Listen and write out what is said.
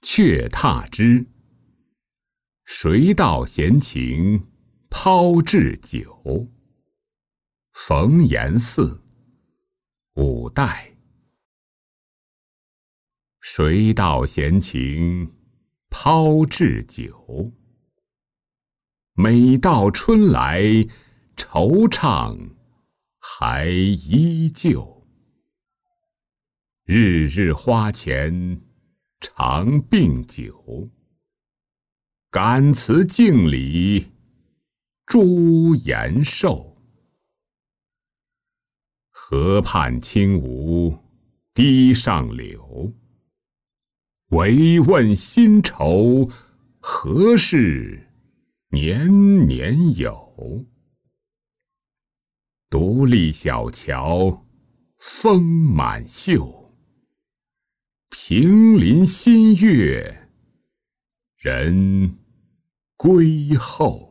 却踏之。谁道闲情抛掷酒？冯延巳，五代。谁道闲情抛掷酒？每到春来惆怅还依旧。日日花前常并酒，感辞镜里朱颜瘦。河畔轻无堤上柳，唯问新愁何事年年有。独立小桥风满袖，平林新月人归后。